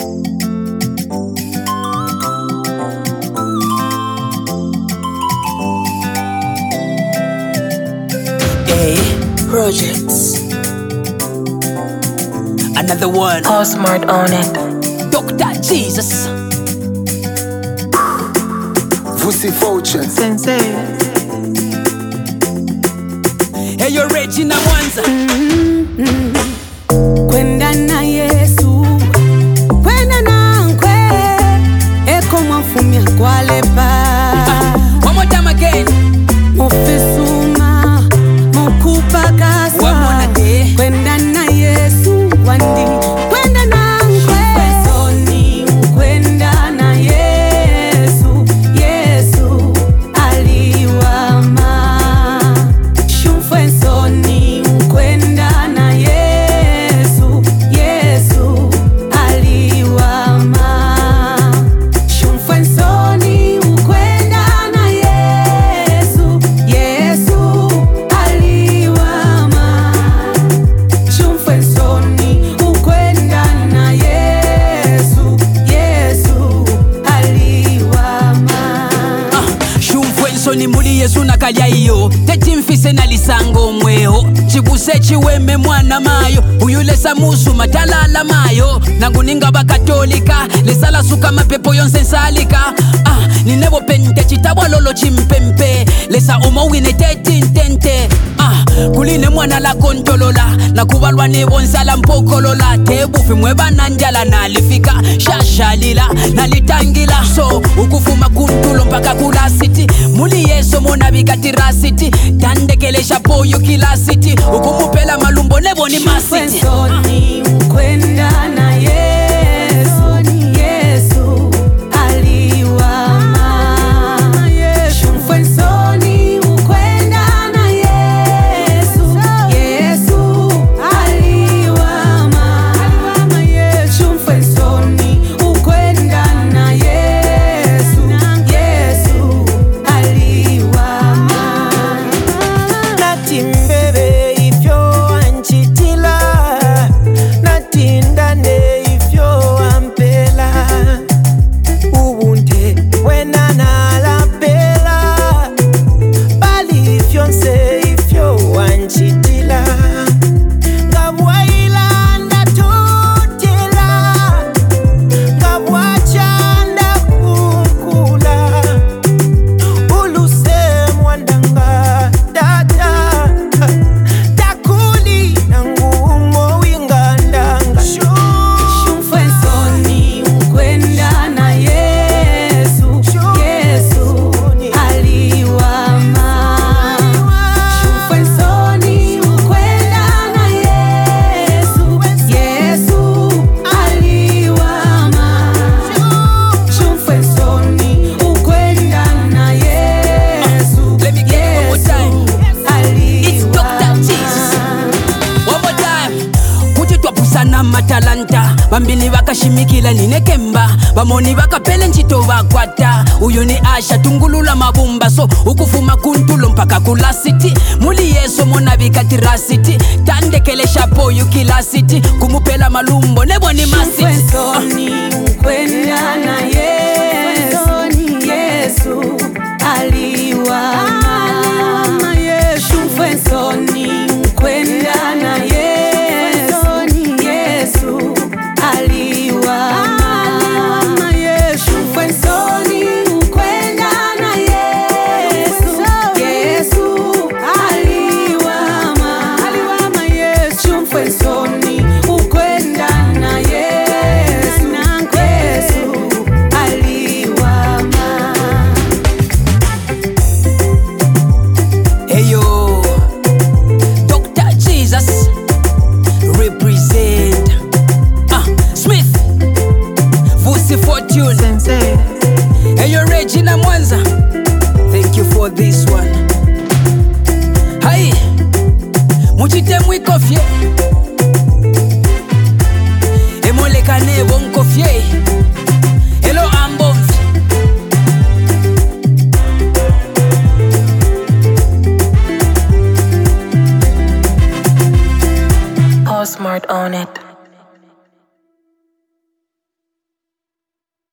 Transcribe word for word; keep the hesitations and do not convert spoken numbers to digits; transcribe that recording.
Projects. Another one. All smart on it. Doctor Jesus. Vusi Voucher. Sensei. Hey, you're Regina Mwanza. Mm-hmm. Kwenda na Yesu, kwenda na nkwe, eko mwafumia kwa lepa. One more time again. Mufisuma, mukupa kasa. One more day. Kwenda na Yesu, wandi. Kwenda na nkwe, soni, kwenda na Yesu, Yesu aliwama. Shumfwe soni, kwenda na Yesu, Yesu aliwama. Shumfwe soni, kwenda na Yesu, Yesu aliwama. Shumfwe soni, kwenda na Yesu, Yesu aliwama. Ah, shumfwensoni muli Yesu nakalya iyo tetimfise nalisango mweho chibuse chiweme mwana mayo uyulesa musu matalala mayo nangu ninga bakatolika lesala suka mapepo yonse nsalika. Ah, ninebo pente chitabwa lolo chimpempe lesa umowine tetintente. Ah, kuline mwana la kontolola nakubalwa nebo nsala mpokolola tebufi mwebana njala nalifika shashalila nalitangila so ukufuma kuntulo mpaka kula city muli Yesu mona bikatirasiti tandekelesha poyo kila city ukumupela malumbo nebo ni masiti. Soni, kwenda na Yesu, Yesu aliwama. Shumfwe soni, kwenda na Yesu, Yesu aliwama. Shumfwe soni, kwenda na Yesu, Yesu aliwama. Nati mbebe ifyo anchitila, nati ndane ifyo ampela. Ubunte wena nalapela, bali ifyo nse ifyo anchitila. Ngabwaila ndatutila, ngabwacha ndakukula. Uluse mwandanga dada, takuli nangumo wingandanga. Shumfwe soni, kwenda na Yesu, Yesu aliwama. Shumfwe soni, kwenda na Yesu, Yesu aliwama. Shumfwe soni, kwenda na Yesu, Let me get it one more time. It's Doctor Jesus. aliwama. One more time. Kuti twapusana matalanta bambili bakashimikila ninekemba bamoni bakapele nchito bakwata uyu ni Asha tungulula mabumba so ukufuma kuntulo mpaka kula city muli Yesu mona bikatirasiti tandekelesha poyo kila city kumupela malumbo nebo ni masiti. Shumfwe soni, kwenda na Yesu, Yesu aliwama. Shumfwe soni, kwenda na Yesu, Yesu aliwama. Shumfwe soni, kwenda na Yesu, Yesu aliwama. Shumfwe soni, kwenda na Yesu, Yesu aliwama. Hey yo, Doctor Jesus represent. Ah, Smith, Vusi Fortune. Sensei. Hey yo, Regina Mwanza. Thank you for this one. Hai, muchite mwikofye. Emolekane bonkofye.